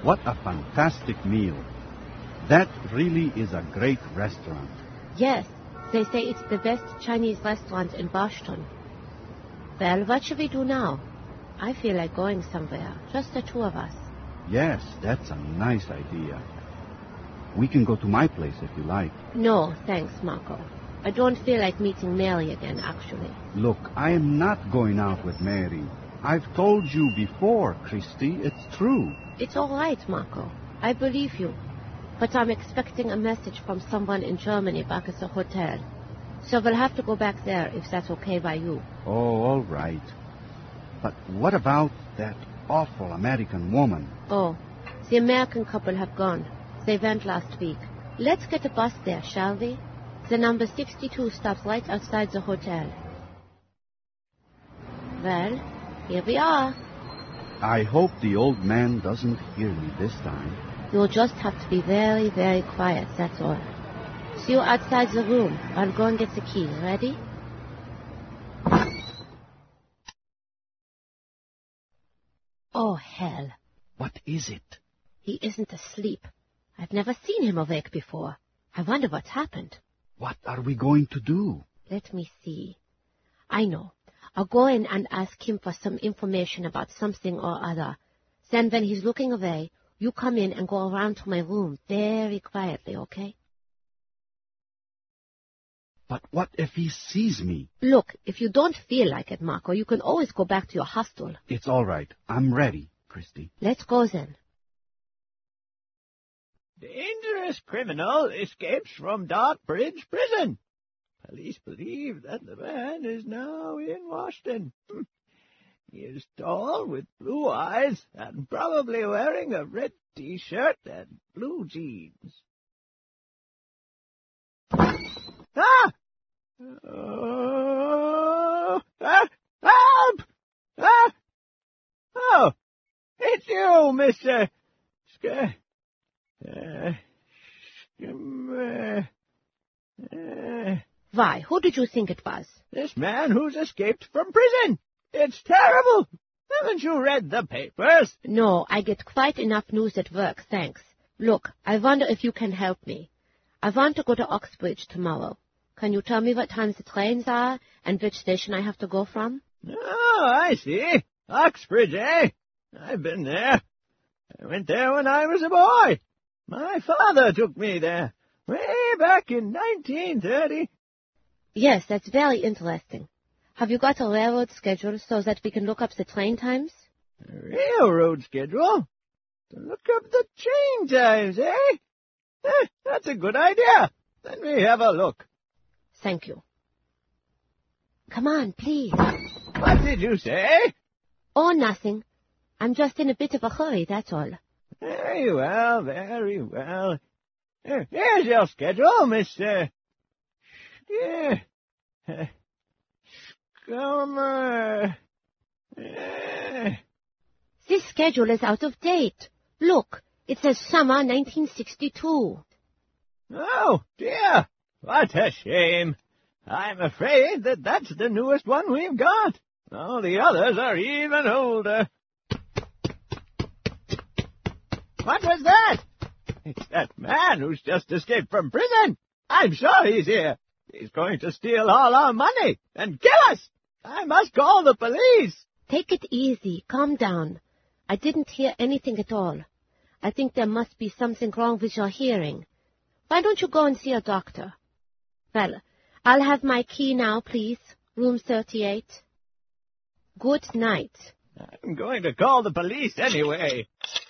What a fantastic meal. That really is a great restaurant. Yes, they say it's the best Chinese restaurant in Boston. Well, what should we do now? I feel like going somewhere, just the two of us. Yes, that's a nice idea. We can go to my place if you like. No, thanks, Marco. I don't feel like meeting Mary again, actually. Look, I am not going out with Mary. I've told you before, Christy. It's true. It's all right, Marco. I believe you. But I'm expecting a message from someone in Germany back at the hotel. So we'll have to go back there if that's okay by you. Oh, all right. But what about that awful American woman? Oh, the American couple have gone. They went last week. Let's get a bus there, shall we? The number 62 stops right outside the hotel. Well, here we are. I hope the old man doesn't hear me this time. You'll just have to be very, very quiet, that's all. See you outside the room. I'll go and get the key. Ready? Oh, hell. What is it? He isn't asleep. I've never seen him awake before. I wonder what's happened. What are we going to do? Let me see. I know. I'll go in and ask him for some information about something or other. Then when he's looking away, you come in and go around to my room very quietly, okay? But what if he sees me? Look, if you don't feel like it, Marco, you can always go back to your hostel. It's all right. I'm ready, Christy. Let's go then. Dangerous criminal escapes from Dartbridge prison. Police believe that the man is now in Washington. He is tall, with blue eyes, and probably wearing a red T-shirt and blue jeans. Ah! Help! Ah! Oh, it's you, Mr. Why, who did you think it was? This man who's escaped from prison. It's terrible. Haven't you read the papers? No, I get quite enough news at work, thanks. Look, I wonder if you can help me. I want to go to Oxbridge tomorrow. Can you tell me what times the trains are and which station I have to go from? Oh, I see. Oxbridge, eh? I've been there. I went there when I was a boy. My father took me there, way back in 1930. Yes, that's very interesting. Have you got a railroad schedule so that we can look up the train times? A railroad schedule? To look up the train times, eh? That's a good idea. Let me have a look. Thank you. Come on, please. What did you say? Oh, nothing. I'm just in a bit of a hurry, that's all. Very well, very well. Here's your schedule, Mr. Scomer. This schedule is out of date. Look, it says summer 1962. Oh, dear. What a shame. I'm afraid that that's the newest one we've got. All the others are even older. What was that? It's that man who's just escaped from prison. I'm sure he's here. He's going to steal all our money and kill us. I must call the police. Take it easy. Calm down. I didn't hear anything at all. I think there must be something wrong with your hearing. Why don't you go and see a doctor? Well, I'll have my key now, please. Room 38. Good night. I'm going to call the police anyway.